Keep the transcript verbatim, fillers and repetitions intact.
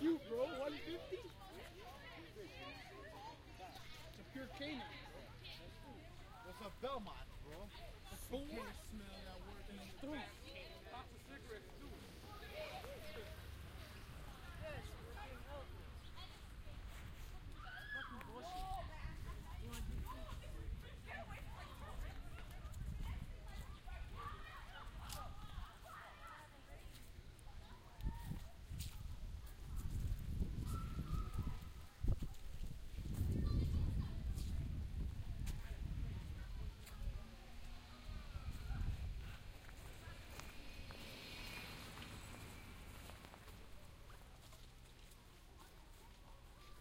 cute, bro. one fifty? It's a pure canine, bro. What's a Belmont, bro? The four? Smell that word in the throat.